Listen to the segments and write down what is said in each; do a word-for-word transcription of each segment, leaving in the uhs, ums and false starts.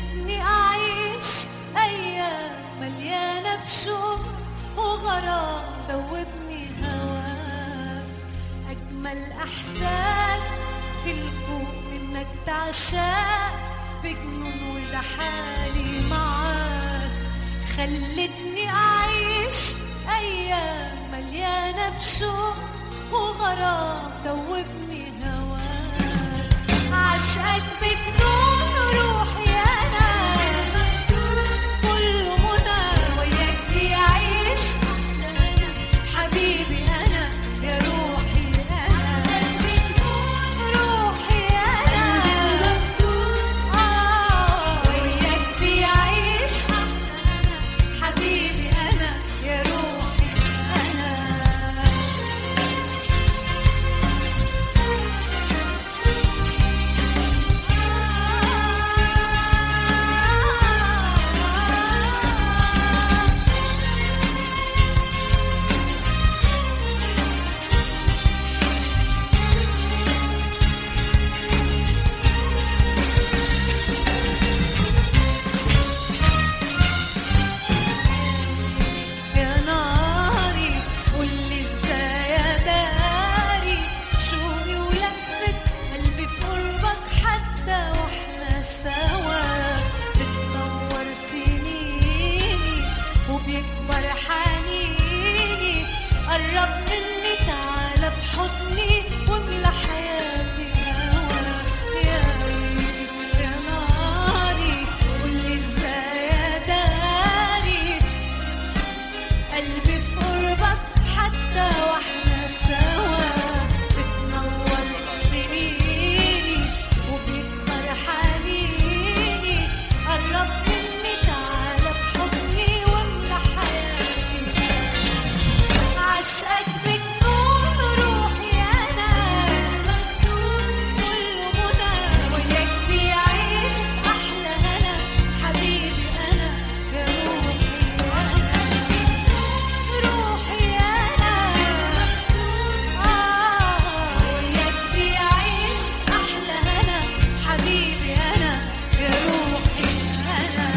خلتني أعيش أيام مليانة بشوق وغرام دوبني هواك. أجمل إحساس في الكون إنك تعشق بجنون وده حالي معاك. خلتني أعيش أيام مليانة بشوق وغرام دوبني هواك. عشقك بجنون روحي أنا كله منى وياك بيعيش حبيبي أنا يا روحي أنا روحي أنا آه وياك بيعيش حبيبي أنا يا روحي أنا. يا ناري قولي ازاي اداري شوقي ولفت قلبي بقربك حتى واحنا سوا. بتنور سنيني وبيكبر حنيني قرب مني تعالى بحضني واملى حياتي هوا. يا يا ناري قولي ازاي اداري قلبي في قربك حتى واحنا سوا. بتنور سنيني وبيكبر حنيني قرب مني تعالى بحضني واملى حياتي. عشقك بجنون روحي أنا كله منى وياك بيعيش أحلى هنا حبيبي أنا يا روحي أنا روحي أنا آه وياك بيعيش أحلى هنا حبيبي أنا يا روحي أنا.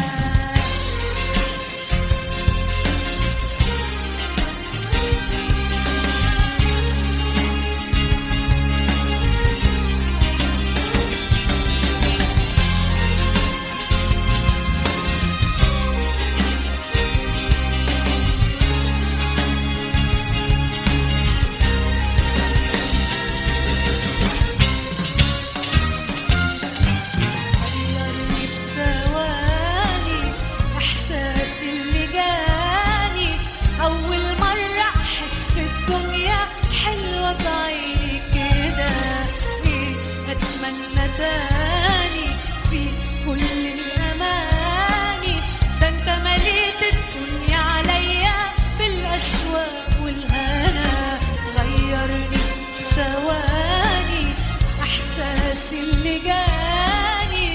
غيرني بثواني إحساسي اللي جاني أول مرة أحس الدنيا حلوة بعيني كده. إيه أتمنى تاني في كل الأماني ده أنت مليت الدنيا عليا بالأشواق والهنا. غيرني ثواني إحساسي اللي جاني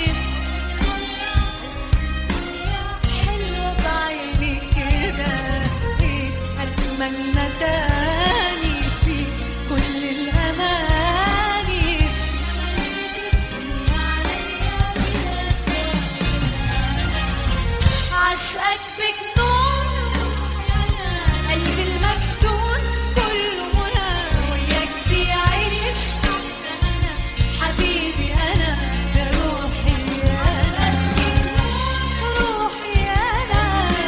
حلوة بعيني كده. إيه أتمنى تاني في كل الأماني عشقك بجنون قلبي المفتون كله منى وياك بيعيش حبيبي أنا يا روحي أنا روحي أنا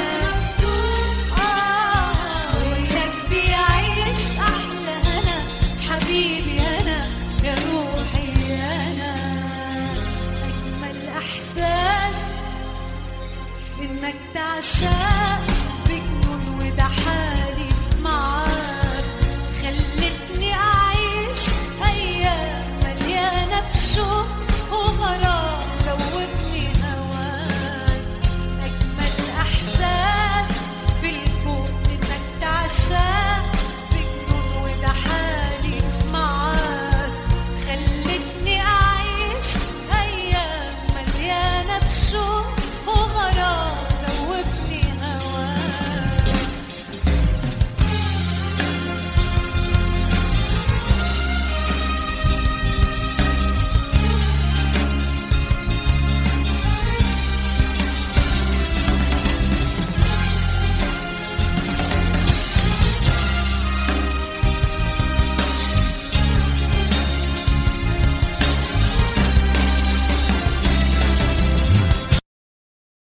آه وياك بيعيش أحلى هنا حبيبي أنا يا روحي أنا. أجمل إحساس إنك تعشق